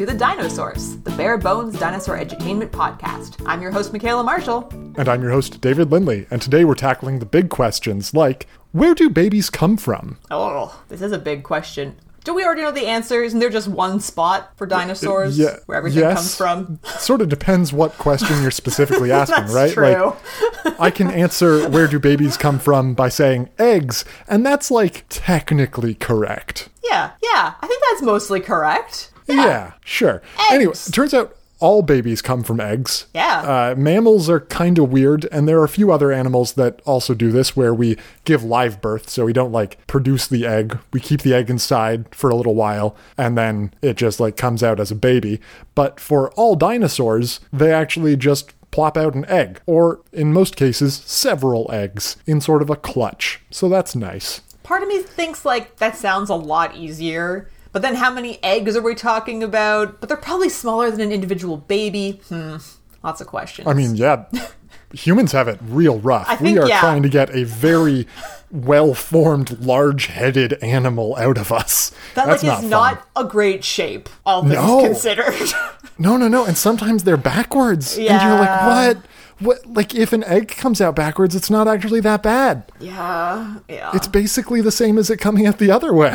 to The Dinosaurs, the bare bones dinosaur edutainment podcast. I'm your host, Michaela Marshall. And I'm your host, David Lindley. And today we're tackling the big questions like, where do babies come from? Oh, this is a big question. Do we already know the answers? Isn't there just one spot for dinosaurs where everything comes from? Sort of depends what question you're specifically asking, That's right? True. Like, I can answer where do babies come from by saying eggs, and that's like technically correct. Yeah, I think that's mostly correct. Yeah, sure. Eggs. Anyway, it turns out all babies come from eggs. Yeah. Mammals are kind of weird, and there are a few other animals that also do this where we give live birth, so we don't like produce the egg. We keep the egg inside for a little while, and then it just like comes out as a baby. But for all dinosaurs, they actually just plop out an egg, or in most cases, several eggs in sort of a clutch. So that's nice. Part of me thinks like that sounds a lot easier. But then how many eggs are we talking about? But they're probably smaller than an individual baby. Lots of questions. I mean, yeah, humans have it real rough. I think, we are trying to get a very well-formed, large-headed animal out of us. That That's like is not a great shape, all things considered. No. And sometimes they're backwards. Yeah. And you're like, what? Like, if an egg comes out backwards, it's not actually that bad. Yeah. It's basically the same as it coming out the other way.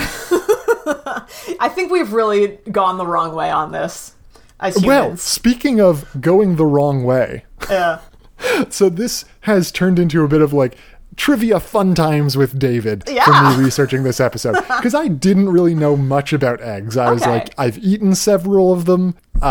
I think we've really gone the wrong way on this as humans. Well, speaking of going the wrong way. Yeah. So this has turned into a bit of like trivia fun times with David for me researching this episode. Because I didn't really know much about eggs. I was like, I've eaten several of them.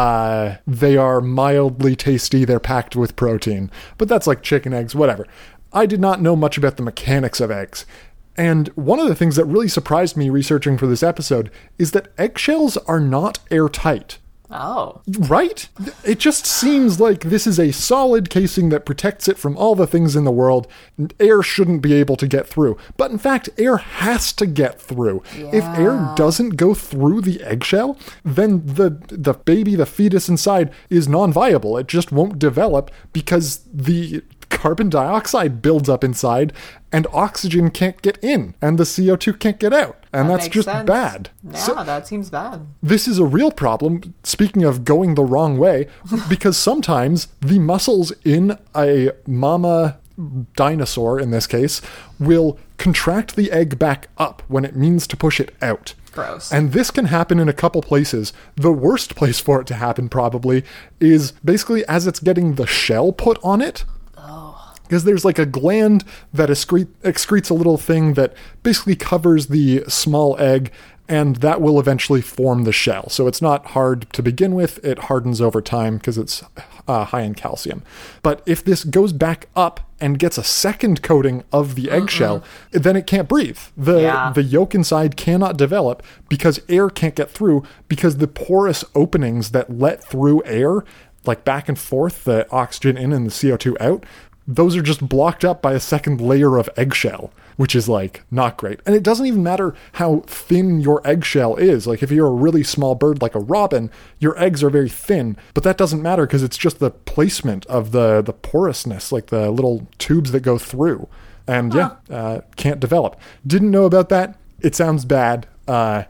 They are mildly tasty. They're packed with protein. But that's like chicken eggs, whatever. I did not know much about the mechanics of eggs. And one of the things that really surprised me researching for this episode is that eggshells are not airtight. Oh. Right? It just seems like this is a solid casing that protects it from all the things in the world. Air shouldn't be able to get through. But in fact, air has to get through. Yeah. If air doesn't go through the eggshell, then the baby, the fetus inside, is non-viable. It just won't develop because the carbon dioxide builds up inside and oxygen can't get in and the CO2 can't get out. And that's just bad. Yeah, that seems bad. This is a real problem, speaking of going the wrong way, because sometimes the muscles in a mama dinosaur, in this case, will contract the egg back up when it means to push it out. Gross. And this can happen in a couple places. The worst place for it to happen probably is basically as it's getting the shell put on it. Because there's like a gland that excretes a little thing that basically covers the small egg, and that will eventually form the shell. So it's not hard to begin with. It hardens over time because it's high in calcium. But if this goes back up and gets a second coating of the eggshell, then it can't breathe. The yolk inside cannot develop because air can't get through, because the porous openings that let through air, like back and forth, the oxygen in and the CO2 out, those are just blocked up by a second layer of eggshell, which is like not great. And it doesn't even matter how thin your eggshell is. Like if you're a really small bird like a robin, your eggs are very thin, but that doesn't matter because it's just the placement of the porousness, like the little tubes that go through. And can't develop. Didn't know about that. It sounds bad, but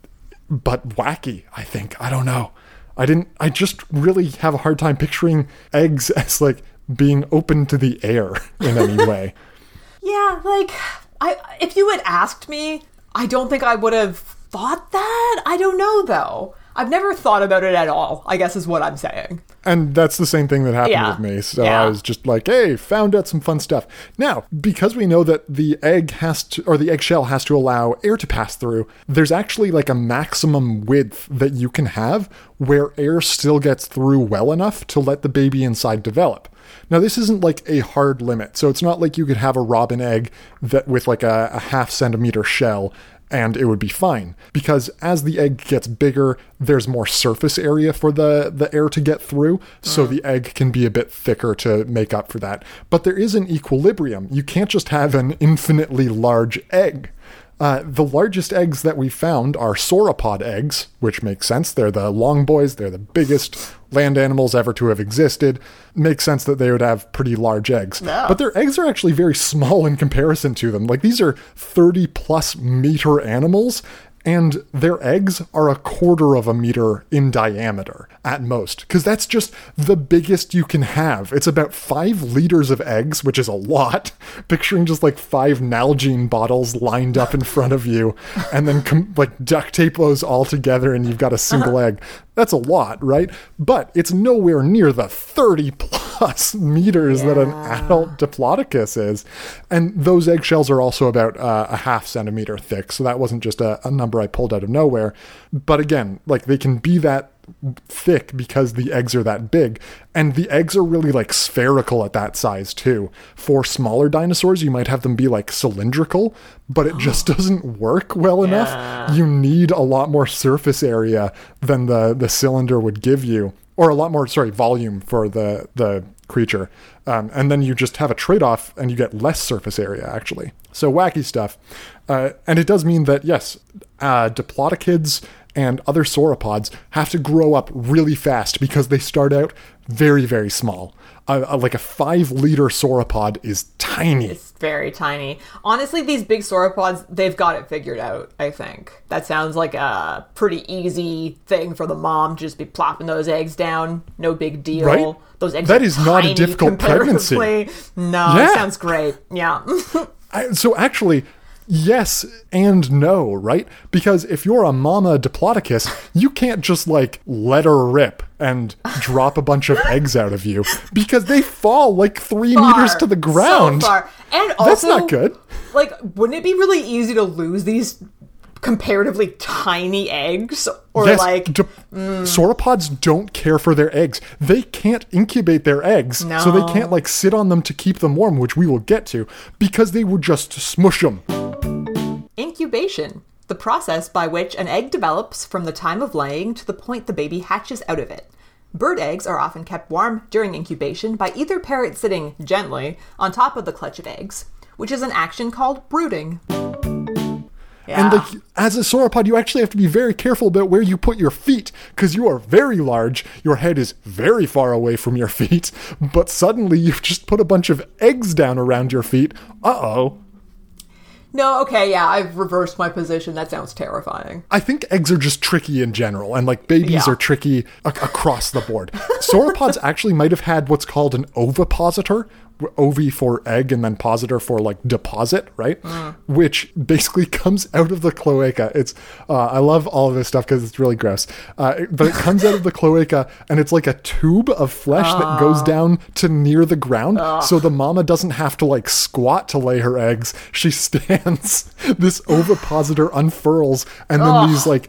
wacky, I think. I don't know. I just really have a hard time picturing eggs as like being open to the air in any way. Yeah, like, if you had asked me, I don't think I would have thought that. I don't know, though. I've never thought about it at all, I guess is what I'm saying. And that's the same thing that happened with me. So I was just like, hey, found out some fun stuff. Now, because we know that the eggshell has to allow air to pass through, there's actually like a maximum width that you can have where air still gets through well enough to let the baby inside develop. Now, this isn't like a hard limit. So it's not like you could have a robin egg that with like a half centimeter shell and it would be fine. Because as the egg gets bigger, there's more surface area for the air to get through. So the egg can be a bit thicker to make up for that. But there is an equilibrium. You can't just have an infinitely large egg. The largest eggs that we found are sauropod eggs, which makes sense. They're the long boys. They're the biggest land animals ever to have existed. Makes sense that they would have pretty large eggs. Yeah. But their eggs are actually very small in comparison to them. Like, these are 30 plus meter animals, And their eggs are 1/4 of a meter in diameter at most, because that's just the biggest you can have. It's about 5 liters of eggs, which is a lot. Picturing just like 5 Nalgene bottles lined up in front of you, and then duct tape those all together and you've got a single egg. That's a lot, right? But it's nowhere near the 30 plus meters that an adult Diplodocus is. And those eggshells are also about a half centimeter thick. So that wasn't just a number I pulled out of nowhere. But again, like they can be that thick because the eggs are that big, and the eggs are really like spherical at that size too. For smaller dinosaurs, you might have them be like cylindrical, but it just doesn't work well enough. You need a lot more surface area than the cylinder would give you, or a lot more volume for the creature, and then you just have a trade-off and you get less surface area actually. So wacky stuff. And it does mean that yes, Diplodocids and other sauropods have to grow up really fast because they start out very, very small. Like a 5-liter sauropod is tiny. It's very tiny. Honestly, these big sauropods, they've got it figured out, I think. That sounds like a pretty easy thing for the mom to just be plopping those eggs down. No big deal. Right? Those eggs that are is not a difficult pregnancy. No, It sounds great. Yeah. So actually, yes and no, right? Because if you're a mama Diplodocus, you can't just like let her rip and drop a bunch of eggs out of you, because they fall like 3 meters to the ground. So far. And also, that's not good. Like, wouldn't it be really easy to lose these comparatively tiny eggs? Or yes, like sauropods don't care for their eggs. They can't incubate their eggs, so they can't like sit on them to keep them warm, which we will get to, because they would just smush them. Incubation, the process by which an egg develops from the time of laying to the point the baby hatches out of it. Bird eggs are often kept warm during incubation by either parent sitting gently on top of the clutch of eggs, which is an action called brooding. Yeah. And like, as a sauropod, you actually have to be very careful about where you put your feet, because you are very large, your head is very far away from your feet, but suddenly you've just put a bunch of eggs down around your feet. Uh-oh. No, okay, yeah, I've reversed my position. That sounds terrifying. I think eggs are just tricky in general, and like babies are tricky across the board. Sauropods actually might have had what's called an ovipositor, ovi for egg and then positor for like deposit, right? Which basically comes out of the cloaca. It's I love all of this stuff because it's really gross, but it comes out of the cloaca and it's like a tube of flesh that goes down to near the ground, so the mama doesn't have to like squat to lay her eggs. She stands, this ovipositor unfurls, and then these like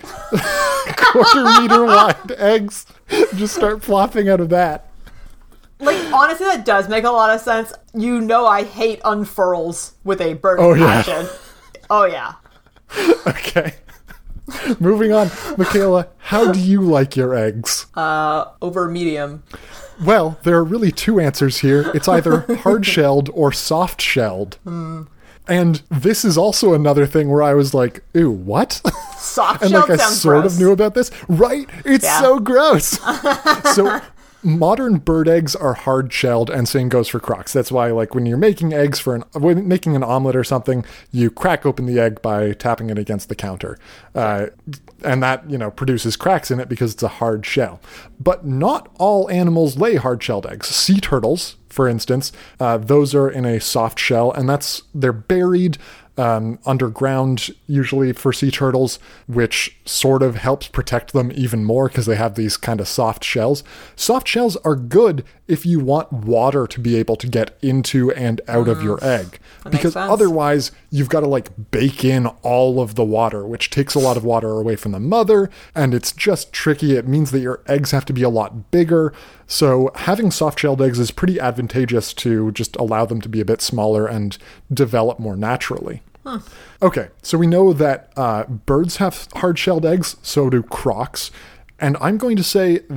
1/4 meter wide eggs just start flopping out of that. Like, honestly, that does make a lot of sense. You know I hate unfurls with a burning passion. Oh, yeah. Okay. Moving on. Michaela, how do you like your eggs? Over medium. Well, there are really 2 answers here. It's either hard-shelled or soft-shelled. And this is also another thing where I was like, ew, what? Soft-shelled and like I sounds sort gross. of knew about this. Right? It's so gross. So modern bird eggs are hard-shelled, and same goes for crocs. That's why, like, when you're making eggs when making an omelet or something, you crack open the egg by tapping it against the counter. And that, produces cracks in it because it's a hard shell. But not all animals lay hard-shelled eggs. Sea turtles, for instance, those are in a soft shell, and they're buried underground, usually for sea turtles, which sort of helps protect them even more because they have these kind of soft shells. Soft shells are good if you want water to be able to get into and out of your egg, because otherwise you've got to like bake in all of the water, which takes a lot of water away from the mother, and it's just tricky. It means that your eggs have to be a lot bigger. So having soft-shelled eggs is pretty advantageous to just allow them to be a bit smaller and develop more naturally. Okay, so we know that birds have hard-shelled eggs, so do crocs. And I'm going to say that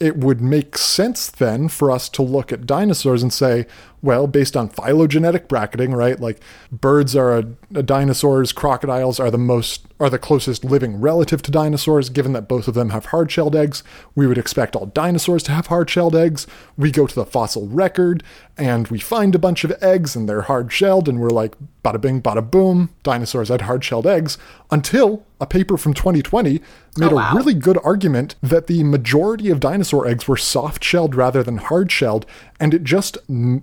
it would make sense then for us to look at dinosaurs and say, well, based on phylogenetic bracketing, right? Like birds are dinosaurs, crocodiles are the closest living relative to dinosaurs, given that both of them have hard-shelled eggs. We would expect all dinosaurs to have hard-shelled eggs. We go to the fossil record and we find a bunch of eggs and they're hard-shelled and we're like, bada bing, bada boom, dinosaurs had hard-shelled eggs, until a paper from 2020 made a really good argument that the majority of dinosaur eggs were soft-shelled rather than hard-shelled, and it just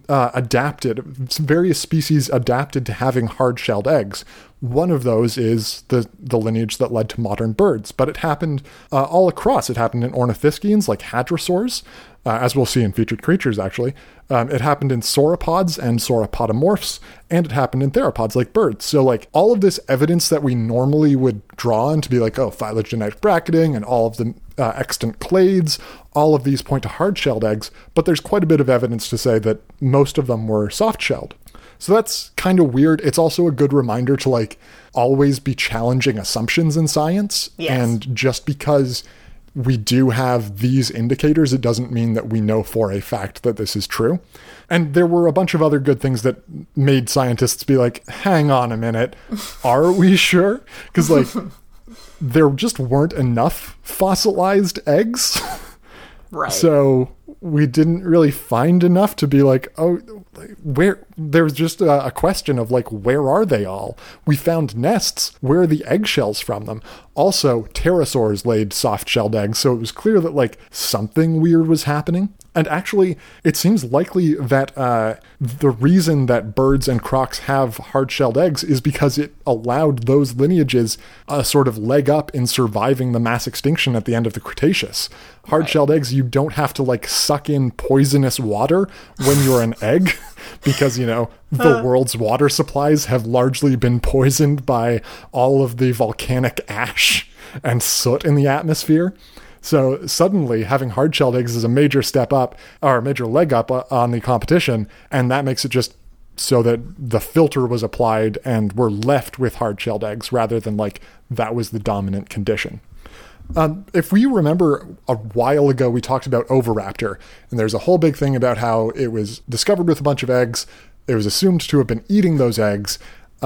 adapted. Various species adapted to having hard-shelled eggs. One of those is the lineage that led to modern birds, but it happened all across. It happened in ornithischians like hadrosaurs, as we'll see in Featured Creatures, actually. It happened in sauropods and sauropodomorphs, and it happened in theropods like birds. So like all of this evidence that we normally would draw on to be like, oh, phylogenetic bracketing and all of the extant clades, all of these point to hard-shelled eggs, but there's quite a bit of evidence to say that most of them were soft-shelled. So that's kind of weird. It's also a good reminder to like always be challenging assumptions in science. Yes. And just because we do have these indicators, it doesn't mean that we know for a fact that this is true. And there were a bunch of other good things that made scientists be like, hang on a minute, are we sure? Because like there just weren't enough fossilized eggs. Right. So we didn't really find enough to be like, oh, where? There was just a question of like, where are they all? We found nests. Where are the eggshells from them? Also, pterosaurs laid soft-shelled eggs, so it was clear that like something weird was happening. And actually, it seems likely that the reason that birds and crocs have hard-shelled eggs is because it allowed those lineages a sort of leg up in surviving the mass extinction at the end of the Cretaceous. Hard-shelled eggs, you don't have to like suck in poisonous water when you're an egg because, you know, the world's water supplies have largely been poisoned by all of the volcanic ash and soot in the atmosphere. So suddenly having hard-shelled eggs is a major step up, or a major leg up on the competition, and that makes it just so that the filter was applied and we're left with hard-shelled eggs rather than like that was the dominant condition. If we remember a while ago, we talked about Oviraptor, and there's a whole big thing about how it was discovered with a bunch of eggs. It was assumed to have been eating those eggs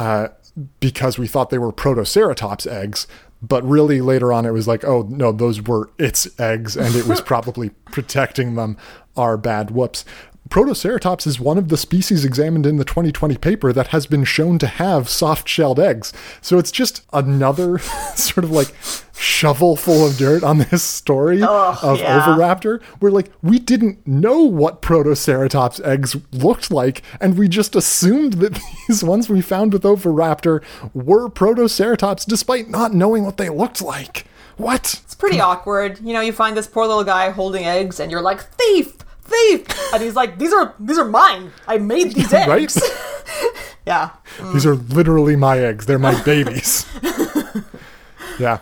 because we thought they were Protoceratops eggs. But really later on, it was like, oh, no, those were its eggs, and it was probably protecting them. Our bad. Whoops. Protoceratops is one of the species examined in the 2020 paper that has been shown to have soft-shelled eggs. So it's just another sort of like shovel full of dirt on this story of Oviraptor, where like we didn't know what Protoceratops eggs looked like, and we just assumed that these ones we found with Oviraptor were Protoceratops despite not knowing what they looked like. What? It's pretty awkward. You know, you find this poor little guy holding eggs and you're like, thief! And he's like, these are mine. I made these eggs. Right? Yeah. These are literally my eggs. They're my babies. Yeah.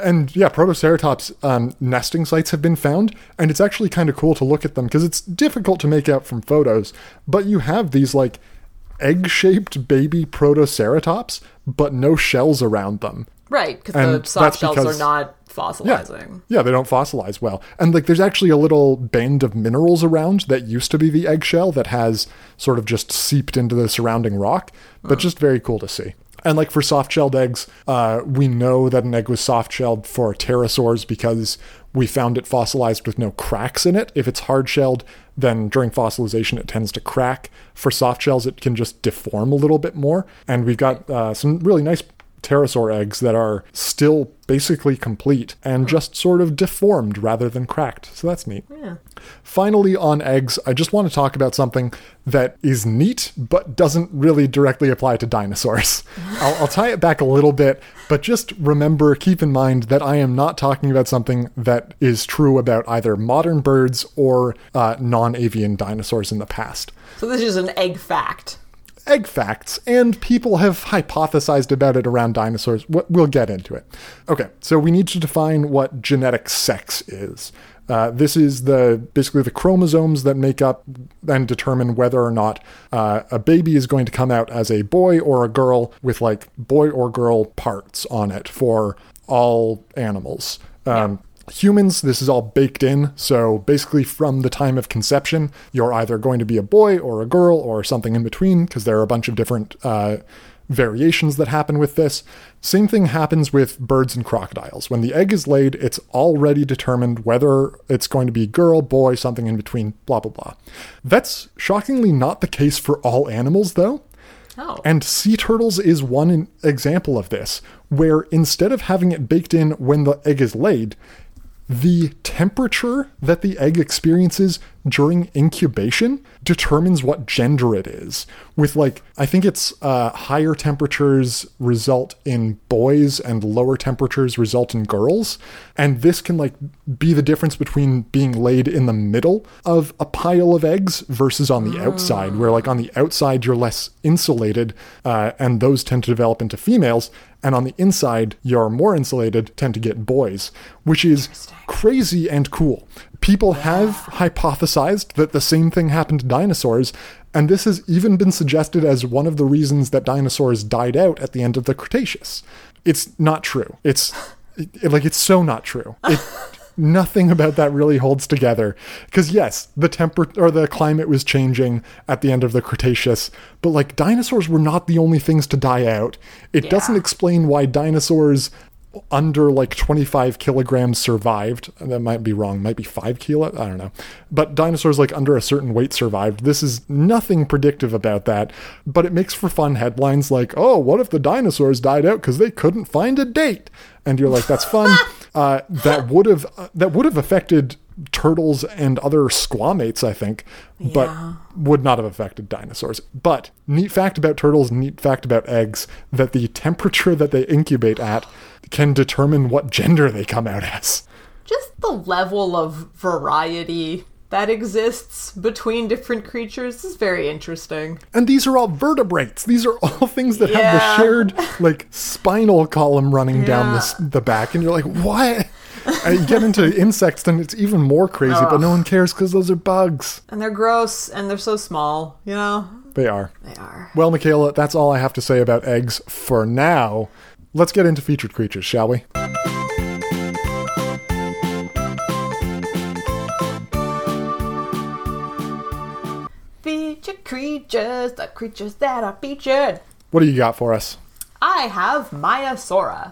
Protoceratops nesting sites have been found, and it's actually kind of cool to look at them because it's difficult to make out from photos, but you have these like egg-shaped baby Protoceratops, but no shells around them. Right, because the soft shells are not fossilizing. Yeah, they don't fossilize well. And like there's actually a little band of minerals around that used to be the eggshell that has sort of just seeped into the surrounding rock, but just very cool to see. And like for soft-shelled eggs, we know that an egg was soft-shelled for pterosaurs because we found it fossilized with no cracks in it. If it's hard-shelled, then during fossilization it tends to crack. For soft shells, it can just deform a little bit more. And we've got some really nice pterosaur eggs that are still basically complete and just sort of deformed rather than cracked. So that's neat. Yeah. Finally, on eggs, I just want to talk about something that is neat, but doesn't really directly apply to dinosaurs. I'll tie it back a little bit, but just remember, keep in mind that I am not talking about something that is true about either modern birds or non-avian dinosaurs in the past. So this is an egg fact. Egg facts, and people have hypothesized about it around dinosaurs. We'll get into it. Okay, so we need to define what genetic sex is. This is basically the chromosomes that make up and determine whether or not a baby is going to come out as a boy or a girl with like boy or girl parts on it for all animals. Humans, this is all baked in. So basically from the time of conception, you're either going to be a boy or a girl or something in between, because there are a bunch of different variations that happen with this. Same thing happens with birds and crocodiles. When the egg is laid, it's already determined whether it's going to be girl, boy, something in between, blah, blah, blah. That's shockingly not the case for all animals, though. Oh. And sea turtles is one example of this, where instead of having it baked in when the egg is laid, the temperature that the egg experiences during incubation determines what gender it is. With I think it's higher temperatures result in boys and lower temperatures result in girls. And this can be the difference between being laid in the middle of a pile of eggs versus on the outside, where on the outside you're less insulated, and those tend to develop into females. And on the inside, you're more insulated, tend to get boys, which is crazy and cool. People have hypothesized that the same thing happened to dinosaurs, and this has even been suggested as one of the reasons that dinosaurs died out at the end of the Cretaceous. It's not true. It's so not true. Nothing about that really holds together. Because yes, the the climate was changing at the end of the Cretaceous, but dinosaurs were not the only things to die out. It doesn't explain why dinosaurs under 25 kilograms survived. That might be wrong. Might be 5 kilo. I don't know. But dinosaurs under a certain weight survived. This is nothing predictive about that, but it makes for fun headlines oh, what if the dinosaurs died out because they couldn't find a date? And you're that's fun. That would have affected turtles and other squamates, I think, but would not have affected dinosaurs. But neat fact about turtles, neat fact about eggs, that the temperature that they incubate at can determine what gender they come out as. Just the level of variety that exists between different creatures is very interesting. And these are all vertebrates. These are all things that have the shared spinal column running down the back, and you're what? And you get into insects, then it's even more crazy, but no one cares because those are bugs. And they're gross, and they're so small, They are. They are. Well, Michaela, that's all I have to say about eggs for now. Let's get into featured creatures, shall we? Featured creatures, the creatures that are featured. What do you got for us? I have Maiasaura.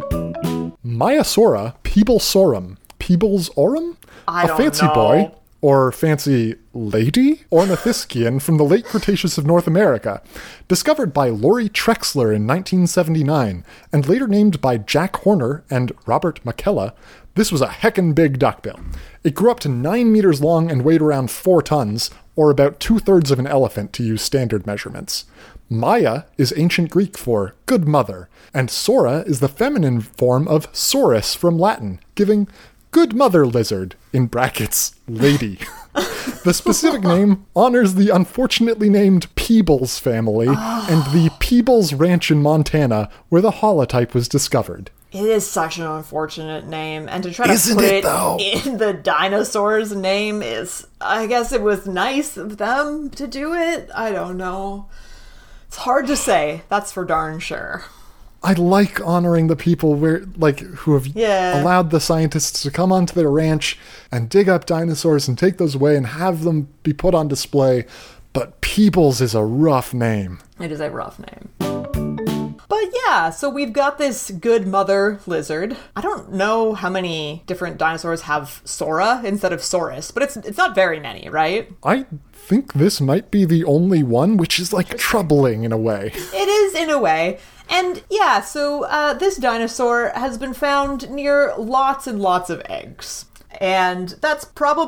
Maiasaura, Peeblesaurum. Peeblesaurum? I don't know. A fancy boy, or fancy lady, ornithischian from the late Cretaceous of North America, discovered by Laurie Trexler in 1979, and later named by Jack Horner and Robert McKella. This was a heckin' big duckbill. It grew up to 9 meters long and weighed around 4 tons, or about 2/3 of an elephant to use standard measurements. Maia is ancient Greek for good mother, and Saura is the feminine form of saurus from Latin, giving good mother lizard, in brackets, lady. The specific name honors the unfortunately named Peebles family and the Peebles Ranch in Montana, where the holotype was discovered. It is such an unfortunate name, and to try to put it in the dinosaur's name is, I guess it was nice of them to do it. I don't know. It's hard to say, that's for darn sure. I like honoring the people who have allowed the scientists to come onto their ranch and dig up dinosaurs and take those away and have them be put on display. But Peebles is a rough name. It is a rough name. But yeah, so we've got this good mother lizard. I don't know how many different dinosaurs have Saura instead of Saurus, but it's not very many, right? I think this might be the only one, which is troubling in a way. It is in a way. And yeah, so this dinosaur has been found near lots and lots of eggs. And that's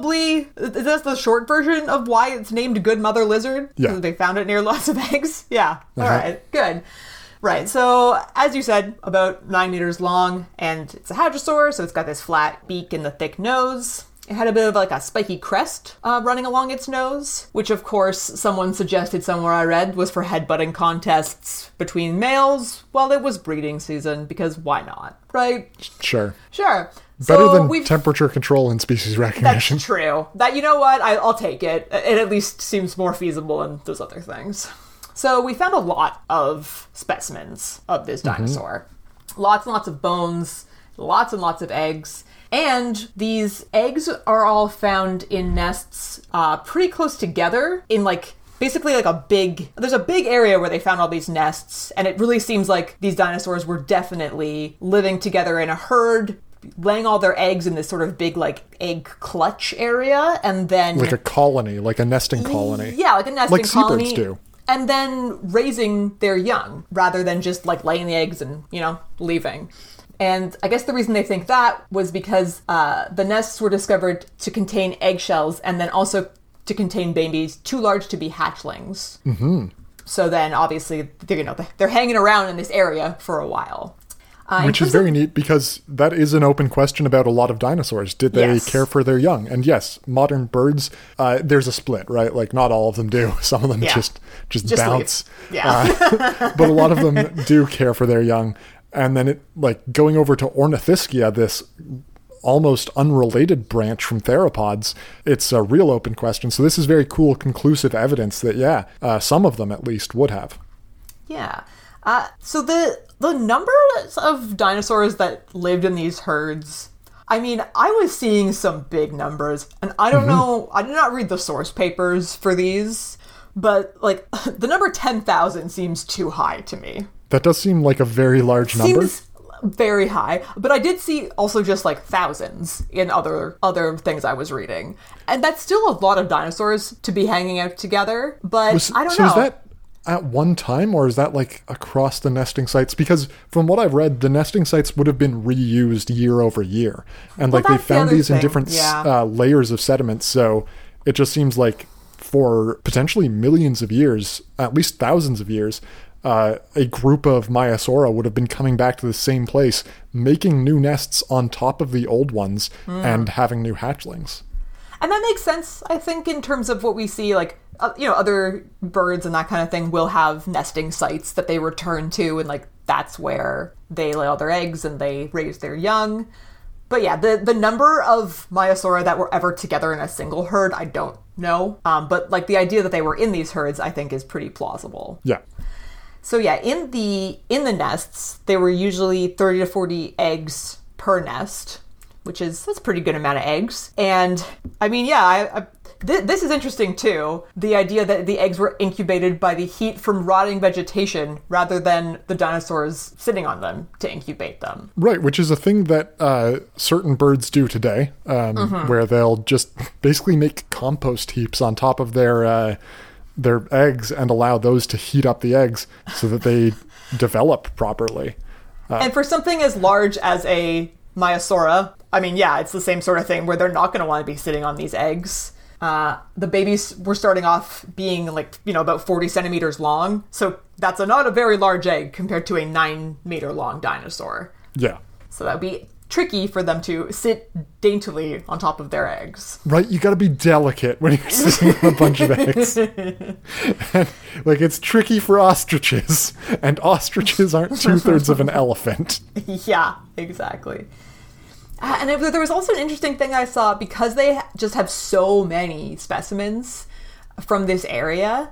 the short version of why it's named Good Mother Lizard? Yeah. They found it near lots of eggs? Yeah. All right, good. Right, so as you said, about 9 meters long, and it's a hadrosaur, so it's got this flat beak and the thick nose. It had a bit of a spiky crest running along its nose, which of course someone suggested somewhere I read was for headbutting contests between males while it was breeding season, because why not, right? Sure. So Better than temperature control and species recognition. That's true. You know what? I'll take it. It at least seems more feasible than those other things. So we found a lot of specimens of this dinosaur. Lots and lots of bones, lots and lots of eggs. And these eggs are all found in nests pretty close together in basically there's a big area where they found all these nests, and it really seems like these dinosaurs were definitely living together in a herd, laying all their eggs in this sort of big egg clutch area, and then like a colony, like a nesting colony. Yeah, like a nesting colony. Like seabirds do. And then raising their young rather than just laying the eggs and, leaving. And I guess the reason they think that was because the nests were discovered to contain eggshells and then also to contain babies too large to be hatchlings. Mm-hmm. So then obviously they're hanging around in this area for a while. Which is very neat because that is an open question about a lot of dinosaurs. Did they care for their young? And yes, modern birds, there's a split, right? Like not all of them do. Some of them just bounce. Yeah. But a lot of them do care for their young. And then going over to Ornithischia, this almost unrelated branch from theropods, it's a real open question. So this is very cool, conclusive evidence that, some of them at least would have. Yeah. So the numbers of dinosaurs that lived in these herds, I mean, I was seeing some big numbers, and I don't know, I did not read the source papers for these, but the number 10,000 seems too high to me. That does seem like a very large number. Seems very high, but I did see also just thousands in other things I was reading, and that's still a lot of dinosaurs to be hanging out together. But I don't know. Is that at one time, or is that across the nesting sites? Because from what I've read, the nesting sites would have been reused year over year, and they found these in different layers of sediment. So it just seems like for potentially millions of years, at least thousands of years, a group of Maiasaura would have been coming back to the same place, making new nests on top of the old ones and having new hatchlings. And that makes sense, I think, in terms of what we see, other birds and that kind of thing will have nesting sites that they return to, and that's where they lay all their eggs and they raise their young. But yeah, the number of Maiasaura that were ever together in a single herd, I don't know. But the idea that they were in these herds, I think, is pretty plausible. Yeah. So yeah, in the nests, there were usually 30 to 40 eggs per nest, that's a pretty good amount of eggs. And I mean, this is interesting too. The idea that the eggs were incubated by the heat from rotting vegetation rather than the dinosaurs sitting on them to incubate them. Right, which is a thing that certain birds do today, where they'll just basically make compost heaps on top of their eggs and allow those to heat up the eggs so that they develop properly. And for something as large as a Maiasaura, I mean, it's the same sort of thing where they're not going to want to be sitting on these eggs. The babies were starting off being about 40 centimeters long. So that's not a very large egg compared to a 9-meter long dinosaur. Yeah. So that would be tricky for them to sit daintily on top of their eggs. Right, you gotta be delicate when you're sitting on a bunch of eggs. And, it's tricky for ostriches, and ostriches aren't 2/3 of an elephant. Yeah, exactly. And there was also an interesting thing I saw, because they just have so many specimens from this area.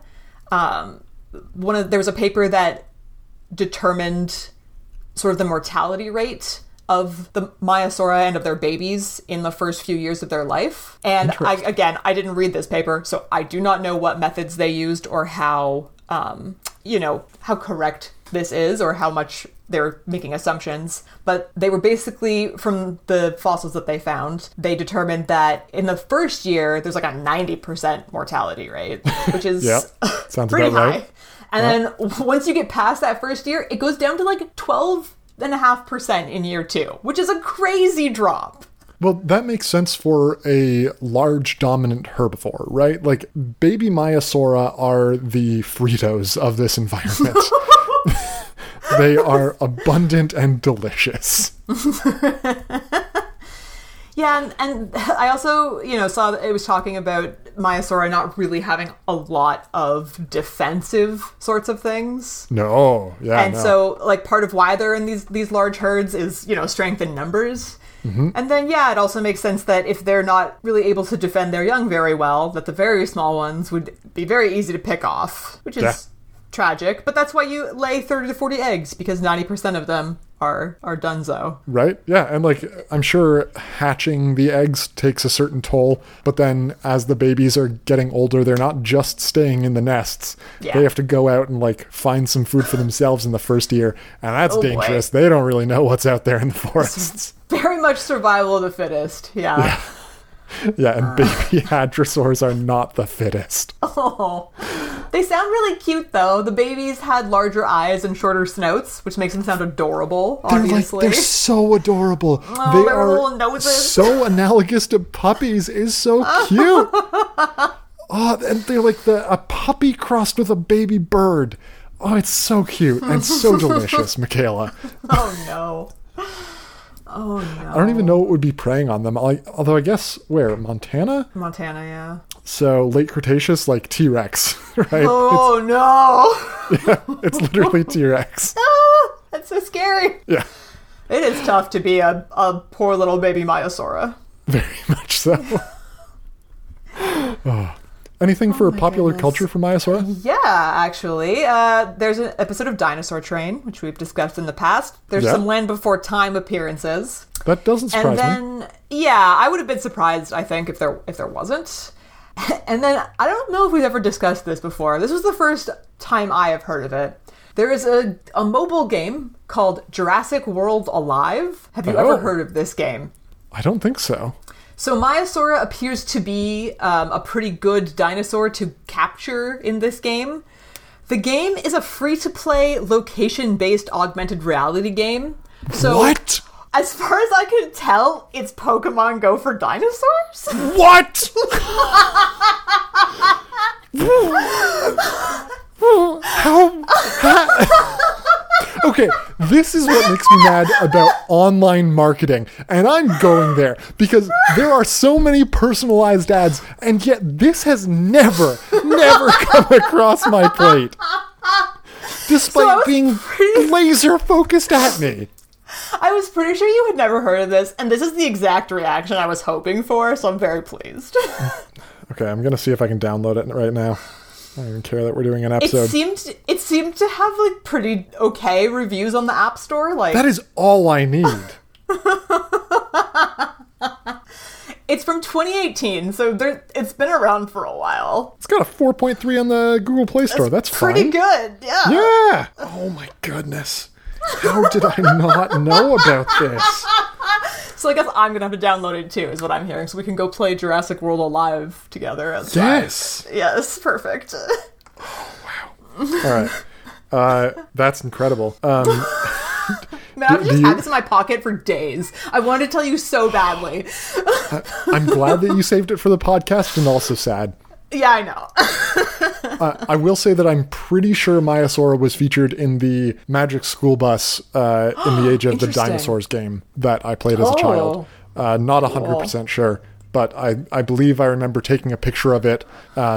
There was a paper that determined sort of the mortality rate of the Maiasaura and of their babies in the first few years of their life. And I didn't read this paper, so I do not know what methods they used or how correct this is or how much they're making assumptions. But they were basically, from the fossils that they found, they determined that in the first year, there's a 90% mortality rate, which is sounds pretty about high. right. And then once you get past that first year, it goes down to 12.5% in year 2, which is a crazy drop. Well, that makes sense for a large dominant herbivore, right? Baby Maiasaura are the Fritos of this environment. They are abundant and delicious. Yeah, and I also, saw that it was talking about Maiasaura not really having a lot of defensive sorts of things. No, yeah. And so, part of why they're in these large herds is, strength in numbers. Mm-hmm. And then, it also makes sense that if they're not really able to defend their young very well, that the very small ones would be very easy to pick off, which is tragic. But that's why you lay 30 to 40 eggs, because 90% of them are donezo. Right? Yeah, and like I'm sure hatching the eggs takes a certain toll, but then as the babies are getting older, they're not just staying in the nests. Yeah. They have to go out and like find some food for themselves in the first year, and that's Oh, boy. dangerous. They don't really know what's out there in the forests. Very much survival of the fittest. Yeah. Yeah, and baby hadrosaurs are not the fittest. Oh. They sound really cute though. The babies had larger eyes and shorter snouts, which makes them sound adorable, obviously. They're so adorable. Oh, They their are little noses. so analogous to puppies. Is so cute. Oh, and they're like a puppy crossed with a baby bird. Oh, it's so cute and so delicious, Michaela. Oh no. Oh no. I don't even know what would be preying on them. Although I guess where Montana. Montana, yeah. So late Cretaceous, like T-Rex, right? Oh no. It's literally T-Rex. Ah, that's so scary. Yeah, It is tough to be a poor little baby Maiasaura. very much so. Oh. Anything for popular culture from Maiasaura? Yeah, actually. There's an episode of Dinosaur Train, which we've discussed in the past. There's Yeah. some Land Before Time appearances. That doesn't surprise And me. then, yeah, I would have been surprised, I think, if there wasn't. And then, I don't know if we've ever discussed this before. This was the first time I have heard of it. There is a mobile game called Jurassic World Alive. Have you ever Oh. heard of this game? I don't think so. So Maiasaura appears to be a pretty good dinosaur to capture in this game. The game is a free-to-play, location-based augmented reality game. So, What? as far as I can tell, it's Pokemon Go for dinosaurs? What? How? Okay, this is what makes me mad about online marketing, and I'm going there because there are so many personalized ads, and yet this has never come across my plate, despite being laser focused at me. I was pretty sure you had never heard of this, and this is the exact reaction I was hoping for, so I'm very pleased. Okay, I'm gonna see if I can download it right now. I don't even care that we're doing an It episode. seemed to have like pretty okay reviews on the App Store. Like That is all I need. it's from 2018, so it's been around for a while. It's got a 4.3 on the Google Play Store. That's Pretty fine. good, yeah. Yeah. Oh my goodness. How did I not know about this? So I guess I'm gonna have to download it too, is what I'm hearing, so we can go play Jurassic World Alive together. Yes. Yes, perfect. All right. That's incredible. Man, I've just you- had this in my pocket for days. I wanted to tell you so badly. I'm glad that you saved it for the podcast, and also sad. Yeah, I know. I will say that I'm pretty sure Maiasaura was featured in the Magic School Bus in the Age of the Interesting. Dinosaurs game that I played as a child. Not 100% sure, but I believe I remember taking a picture of it,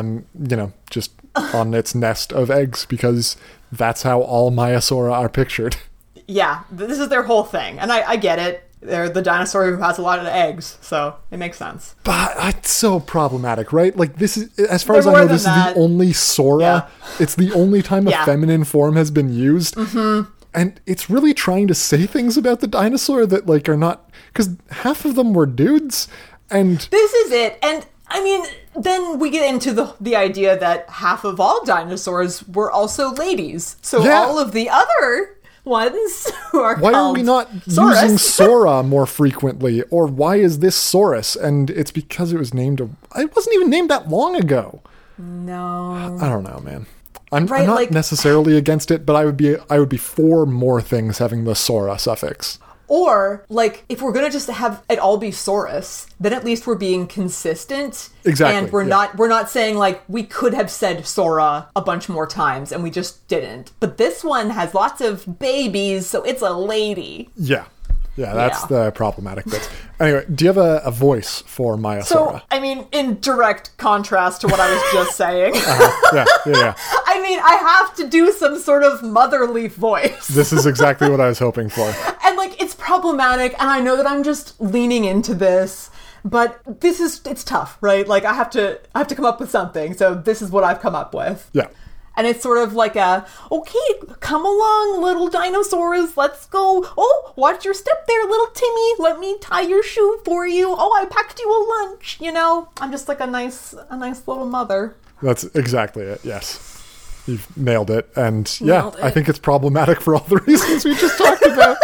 just on its nest of eggs, because that's how all Maiasaura are pictured. Yeah, this is their whole thing, and I get it. They're the dinosaur who has a lot of eggs, so it makes sense. But it's so problematic, right? Like, this is, as far as They're I know, more this is than that. the only Sora. Yeah. It's the only time a Yeah. feminine form has been used. Mm-hmm. And it's really trying to say things about the dinosaur that, like, are not... Because half of them were dudes, and... This is it, and I mean, then we get into the idea that half of all dinosaurs were also ladies. So Yeah. all of the other ones who are Why are called we not Saurus. using Sora more frequently? Or why is this Saurus? And it's because it was named... It wasn't even named that long ago. No. I don't know, man. I'm Right, not like- necessarily against it, but I would be for more things having the Sora suffix. Or, like, if we're gonna just have it all be Saurus, then at least we're being consistent. Exactly, And we're yeah. not saying, like, we could have said Sora a bunch more times, and we just didn't. But this one has lots of babies, so it's a lady. Yeah. Yeah, that's Yeah. the problematic bit. Anyway, do you have a voice for Maiasaura? So, I mean, in direct contrast to what I was just saying, Yeah. I mean, I have to do some sort of motherly voice. This is exactly what I was hoping for. And, like, it's problematic, and I know that I'm just leaning into this, but it's tough, right? Like, I have to come up with something, so this is what I've come up with. Yeah. And it's sort of like okay, come along, little dinosaurs, let's go. Oh, watch your step there, little Timmy. Let me tie your shoe for you. Oh, I packed you a lunch. I'm just like a nice little mother. That's exactly it, yes. You've nailed it. And I think it's problematic for all the reasons we just talked about.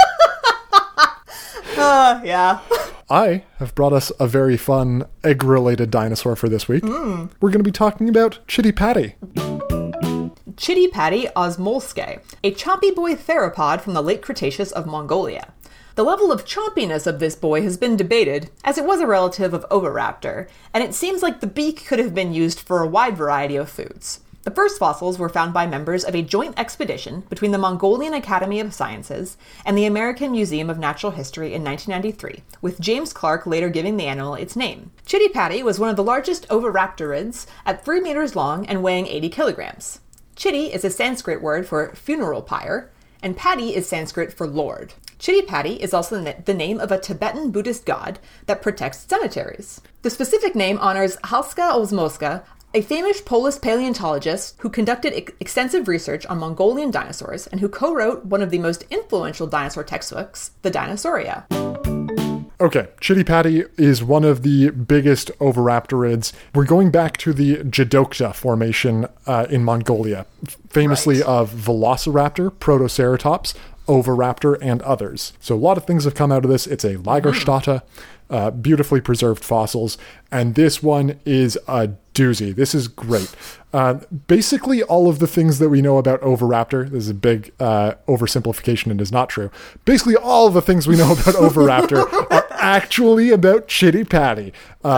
Yeah. I have brought us a very fun egg-related dinosaur for this week. We're going to be talking about Chitty Patty. Chitty Patty osmolske, a chompy boy theropod from the late Cretaceous of Mongolia. The level of chompiness of this boy has been debated, as it was a relative of Oviraptor, and it seems like the beak could have been used for a wide variety of foods. The first fossils were found by members of a joint expedition between the Mongolian Academy of Sciences and the American Museum of Natural History in 1993, with James Clark later giving the animal its name. Chitty Patty was one of the largest oviraptorids at 3 meters long and weighing 80 kilograms. Chitty is a Sanskrit word for funeral pyre, and Patty is Sanskrit for lord. Chitty Patty is also the name of a Tibetan Buddhist god that protects cemeteries. The specific name honors Halska Osmoska, a famous Polish paleontologist who conducted extensive research on Mongolian dinosaurs and who co-wrote one of the most influential dinosaur textbooks, the Dinosauria. Okay, Chitty Patty is one of the biggest oviraptorids. We're going back to the Jadokta Formation in Mongolia, famously of Velociraptor, Protoceratops, Oviraptor, and others. So a lot of things have come out of this. It's a Lagerstätte, beautifully preserved fossils, and this one is a doozy. This is great. Basically, all of the things that we know about Oviraptor, this is a big oversimplification and is not true. Basically, all of the things we know about Oviraptor are actually about Chitty Patty.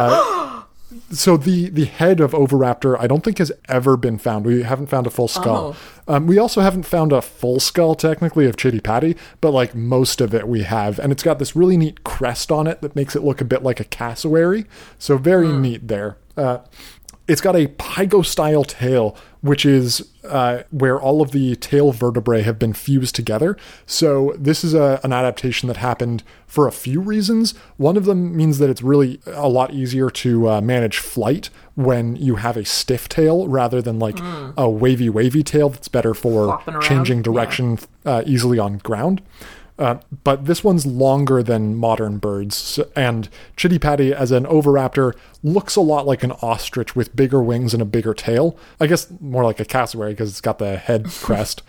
So the head of Oviraptor, I don't think has ever been found. We haven't found a full skull. We also haven't found a full skull, technically, of Chitty Patty, but like most of it we have. And it's got this really neat crest on it that makes it look a bit like a cassowary. So very neat there. It's got a pygostyle tail, which is where all of the tail vertebrae have been fused together. So this is an adaptation that happened for a few reasons. One of them means that it's really a lot easier to manage flight when you have a stiff tail rather than like a wavy tail that's better for changing direction easily on ground. But this one's longer than modern birds, and Chitty Patty as an oviraptor looks a lot like an ostrich with bigger wings and a bigger tail. I guess more like a cassowary because it's got the head crest.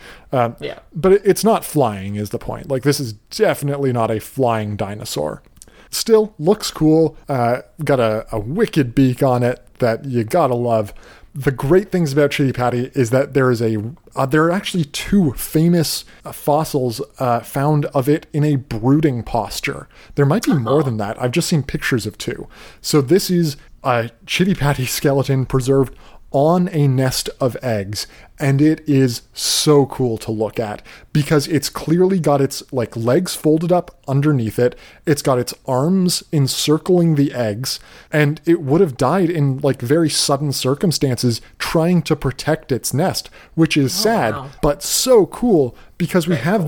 But it's not flying is the point. Like, this is definitely not a flying dinosaur. Still, looks cool. Got a wicked beak on it that you gotta love. The great things about Chitty Patty is that there are actually 2 famous fossils found of it in a brooding posture. There might be more than that. I've just seen pictures of 2. So this is a Chitty Patty skeleton preserved on a nest of eggs, and it is so cool to look at because it's clearly got its like legs folded up underneath it. It's got its arms encircling the eggs, and it would have died in like very sudden circumstances trying to protect its nest, which is sad, but so cool because we have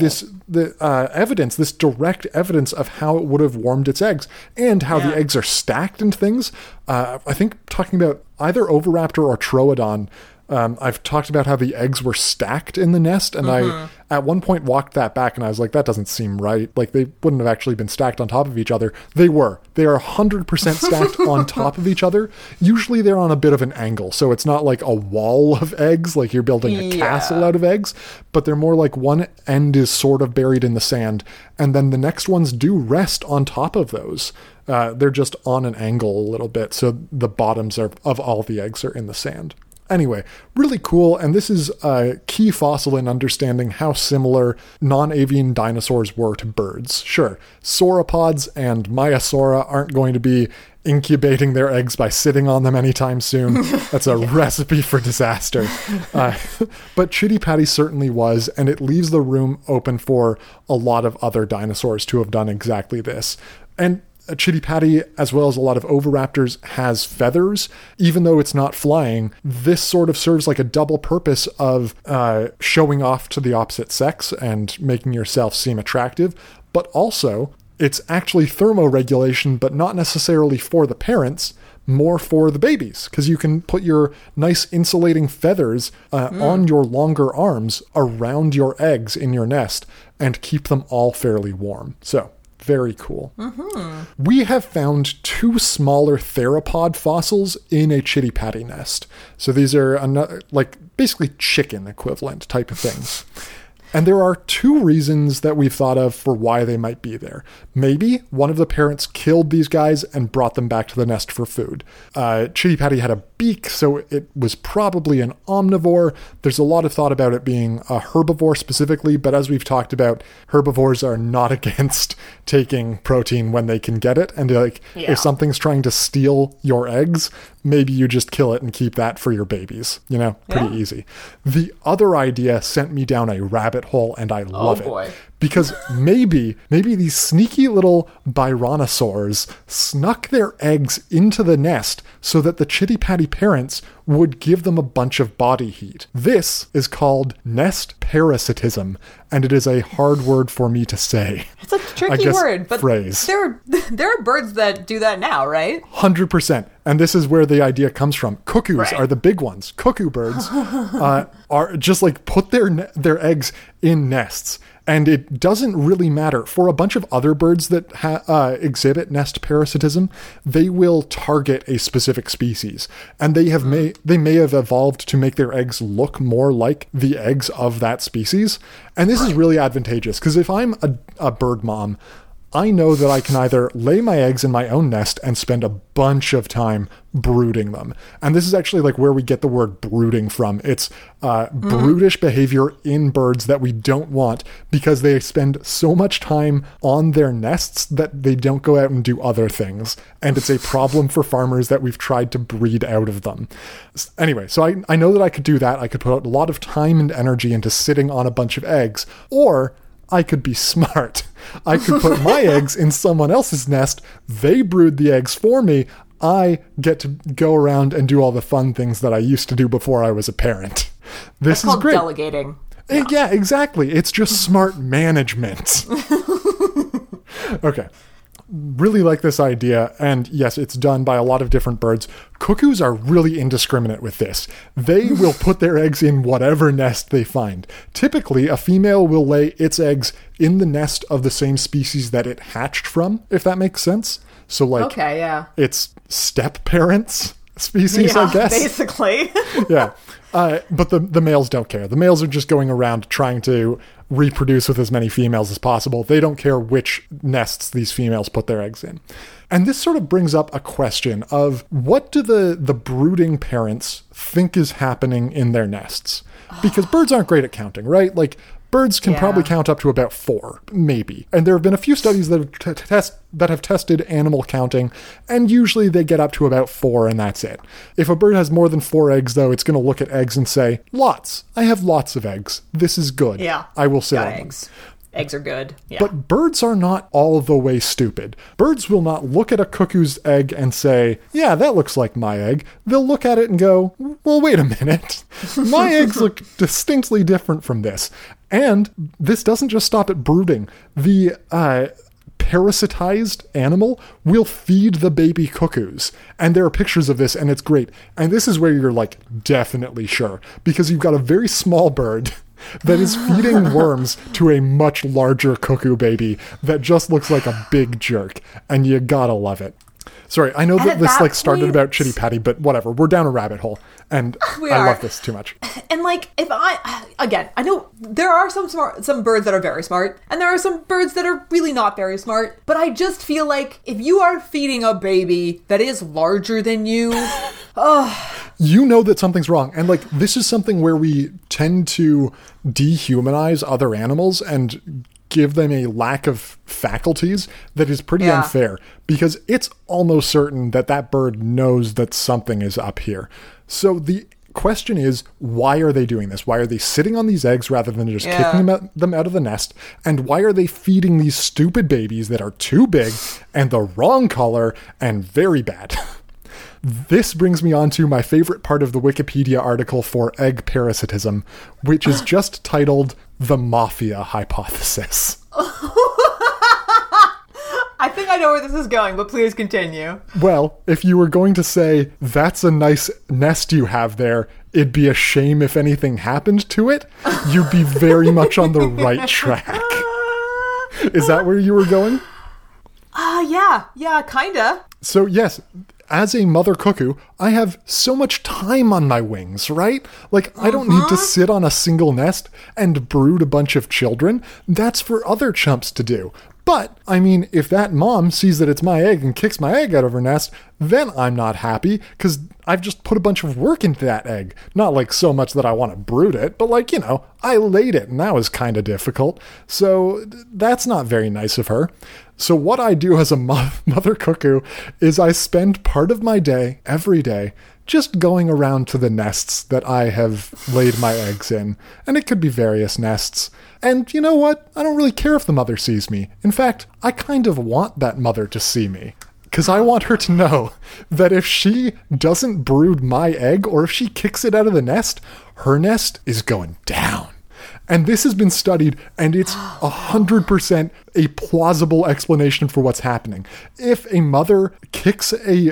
evidence, this direct evidence of how it would have warmed its eggs and how the eggs are stacked and things. I think talking about either Oviraptor or Troodon, I've talked about how the eggs were stacked in the nest, and I at one point walked that back and I was like, that doesn't seem right. Like, they wouldn't have actually been stacked on top of each other. They were. They are 100% stacked on top of each other. Usually they're on a bit of an angle, so it's not like a wall of eggs, like you're building a castle out of eggs, but they're more like one end is sort of buried in the sand, and then the next ones do rest on top of those. They're just on an angle a little bit, so the bottoms of all the eggs are in the sand. Anyway, really cool, and this is a key fossil in understanding how similar non-avian dinosaurs were to birds. Sure, sauropods and Maiasaura aren't going to be incubating their eggs by sitting on them anytime soon. That's a recipe for disaster. But Chitty Patty certainly was, and it leaves the room open for a lot of other dinosaurs to have done exactly this. And Chitty Patty, as well as a lot of oviraptors, has feathers. Even though it's not flying, this sort of serves like a double purpose of showing off to the opposite sex and making yourself seem attractive, but also it's actually thermoregulation, but not necessarily for the parents, more for the babies because you can put your nice insulating feathers on your longer arms around your eggs in your nest and keep them all fairly warm. So very cool. We have found 2 smaller theropod fossils in a chitty patty nest. So these are basically chicken equivalent type of things. And there are 2 reasons that we've thought of for why they might be there. Maybe one of the parents killed these guys and brought them back to the nest for food. Chitty Patty had a beak, so it was probably an omnivore. There's a lot of thought about it being a herbivore specifically, but as we've talked about, herbivores are not against taking protein when they can get it. And if something's trying to steal your eggs, maybe you just kill it and keep that for your babies. Pretty easy. The other idea sent me down a rabbit hole, and I love it. Because maybe these sneaky little Byronosaurs snuck their eggs into the nest so that the Chitty Patty parents would give them a bunch of body heat. This is called nest parasitism, and it is a hard word for me to say. It's a tricky word, but phrase. There are birds that do that now, right? 100%. And this is where the idea comes from. Cuckoos are the big ones. Cuckoo birds are just put their eggs in nests. And it doesn't really matter. For a bunch of other birds that exhibit nest parasitism, they will target a specific species. And they may have evolved to make their eggs look more like the eggs of that species. And this is really advantageous, because if I'm a bird mom, I know that I can either lay my eggs in my own nest and spend a bunch of time brooding them. And this is actually where we get the word brooding from. It's brutish behavior in birds that we don't want because they spend so much time on their nests that they don't go out and do other things. And it's a problem for farmers that we've tried to breed out of them. Anyway, so I know that I could do that. I could put a lot of time and energy into sitting on a bunch of eggs, or I could be smart. I could put my eggs in someone else's nest. They brood the eggs for me. I get to go around and do all the fun things that I used to do before I was a parent. This is great. Delegating. Yeah, exactly. It's just smart management. Okay. Really like this idea, and yes, it's done by a lot of different birds. Cuckoos are really indiscriminate with this. They will put their eggs in whatever nest they find. Typically, a female will lay its eggs in the nest of the same species that it hatched from, if that makes sense. So it's step parents species, I guess. Basically. Yeah. But the males don't care. The males are just going around trying to reproduce with as many females as possible. They don't care which nests these females put their eggs in. And this sort of brings up a question of what do the brooding parents think is happening in their nests? Because birds aren't great at counting, right? Birds can probably count up to about 4, maybe. And there have been a few studies that have tested animal counting, and usually they get up to about 4, and that's it. If a bird has more than 4 eggs, though, it's going to look at eggs and say, lots. I have lots of eggs. This is good. Yeah. I will sit on eggs. them. Eggs are good. Yeah. But birds are not all the way stupid. Birds will not look at a cuckoo's egg and say, yeah, that looks like my egg. They'll look at it and go, well, wait a minute. My eggs look distinctly different from this. And this doesn't just stop at brooding. The parasitized animal will feed the baby cuckoos. And there are pictures of this, and it's great. And this is where you're definitely sure. Because you've got a very small bird that is feeding worms to a much larger cuckoo baby that just looks like a big jerk. And you gotta love it. Sorry, I know that this started about Chitty Patty, but whatever. We're down a rabbit hole, and I love this too much. And if I know there are some birds that are very smart, and there are some birds that are really not very smart. But I just feel like if you are feeding a baby that is larger than you, you know that something's wrong. And this is something where we tend to dehumanize other animals and give them a lack of faculties that is pretty unfair, because it's almost certain that bird knows that something is up here. So the question is, why are they doing this? Why are they sitting on these eggs rather than just kicking them out of the nest? And why are they feeding these stupid babies that are too big and the wrong color and very bad? This brings me on to my favorite part of the Wikipedia article for egg parasitism, which is just titled The Mafia Hypothesis. I think I know where this is going, but please continue. Well, if you were going to say, that's a nice nest you have there, it'd be a shame if anything happened to it, you'd be very much on the right track. Is that where you were going? Yeah, kinda. So yes, as a mother cuckoo, I have so much time on my wings, right? Like, I don't need to sit on a single nest and brood a bunch of children. That's for other chumps to do. But, I mean, if that mom sees that it's my egg and kicks my egg out of her nest, then I'm not happy, because I've just put a bunch of work into that egg. Not like so much that I want to brood it, but like, I laid it, and that was kind of difficult. So that's not very nice of her. So what I do as a mother cuckoo is I spend part of my day, every day, just going around to the nests that I have laid my eggs in. And it could be various nests. And you know what? I don't really care if the mother sees me. In fact, I kind of want that mother to see me. Because I want her to know that if she doesn't brood my egg, or if she kicks it out of the nest, her nest is going down. And this has been studied, and it's 100% a plausible explanation for what's happening. If a mother kicks a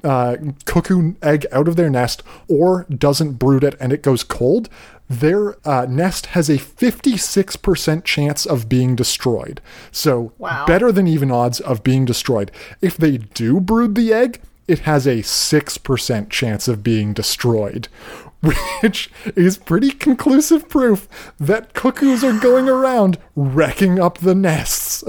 cuckoo egg out of their nest or doesn't brood it and it goes cold, their nest has a 56% chance of being destroyed. So better than even odds of being destroyed. If they do brood the egg, it has a 6% chance of being destroyed, which is pretty conclusive proof that cuckoos are going around wrecking up the nests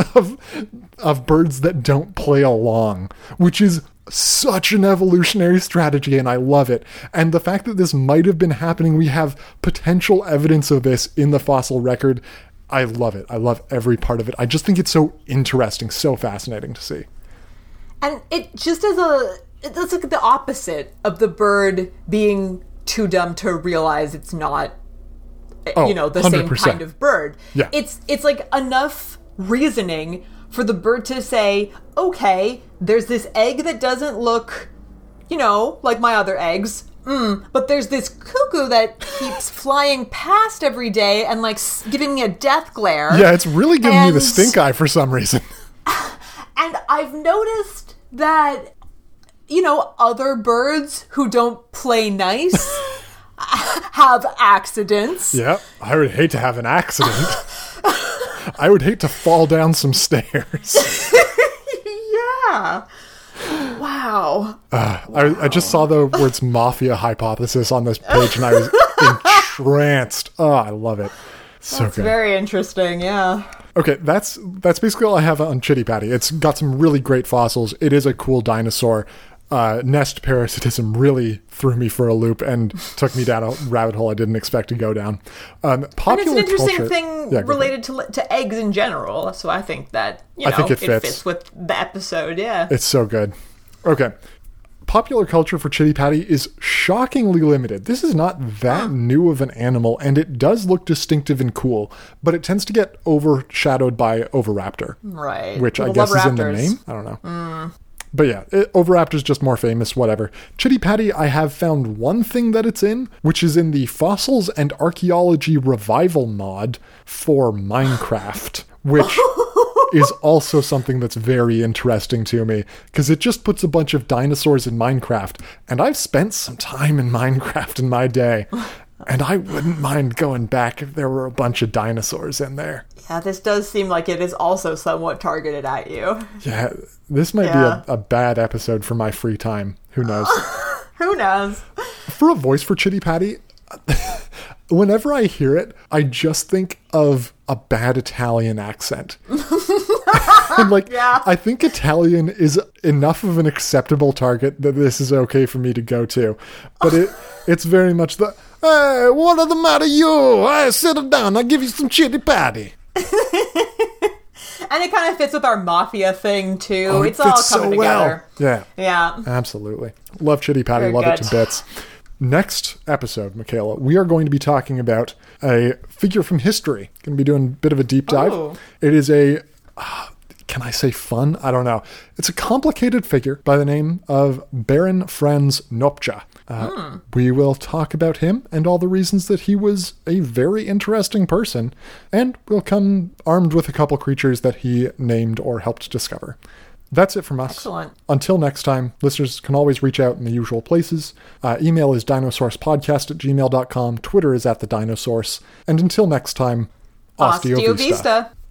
of birds that don't play along, which is such an evolutionary strategy, and I love it. And the fact that this might have been happening, we have potential evidence of this in the fossil record. I love it. I love every part of it. I just think it's so interesting, so fascinating to see. And it just it's like the opposite of the bird being too dumb to realize it's not, the 100%. Same kind of bird. Yeah. It's like enough reasoning for the bird to say, okay, there's this egg that doesn't look, like my other eggs. But there's this cuckoo that keeps flying past every day and like giving me a death glare. Yeah, it's really giving me the stink eye for some reason. And I've noticed that, other birds who don't play nice have accidents. Yeah, I would hate to have an accident. I would hate to fall down some stairs. Yeah. Wow. I just saw the words mafia hypothesis on this page and I was entranced. Oh, I love it. So That's good. Very interesting, yeah. Okay, that's basically all I have on Chitty Patty. It's got some really great fossils. It is a cool dinosaur. Nest parasitism really threw me for a loop and took me down a rabbit hole I didn't expect to go down. And it's an interesting thing related to eggs in general, so I think that, I think it fits with the episode, yeah. It's so good. Okay. Popular culture for Chitty Patty is shockingly limited. This is not that new of an animal, and it does look distinctive and cool, but it tends to get overshadowed by Oviraptor. Right. Which I guess is in the name? I don't know. But yeah, Oviraptor's just more famous, whatever. Chitty Patty, I have found one thing that it's in, which is in the Fossils and Archaeology Revival mod for Minecraft, which is also something that's very interesting to me, because it just puts a bunch of dinosaurs in Minecraft, and I've spent some time in Minecraft in my day, and I wouldn't mind going back if there were a bunch of dinosaurs in there. Yeah, this does seem like it is also somewhat targeted at you. Yeah, this might be a bad episode for my free time. Who knows? Who knows? For a voice for Chitty Patty, whenever I hear it, I just think of a bad Italian accent. And I think Italian is enough of an acceptable target that this is okay for me to go to. But it's very much the, hey, what are the matter you? Hey, sit down, I'll give you some Chitty Patty. And it kind of fits with our mafia thing, too. Oh, it's all coming together. Yeah. Yeah. Absolutely. Love Chitty Patty. Very love good. it to bits. Next episode, Michaela, we are going to be talking about a figure from history. Going to be doing a bit of a deep dive. Oh. It is a, can I say fun? I don't know. It's a complicated figure by the name of Baron Franz Nopcha. We will talk about him and all the reasons that he was a very interesting person, and we'll come armed with a couple creatures that he named or helped discover. That's it from us. Excellent. Until next time, listeners can always reach out in the usual places. Email is dinosaurspodcast@gmail.com. Twitter is @thedinosaurs. And until next time, Osteo Vista.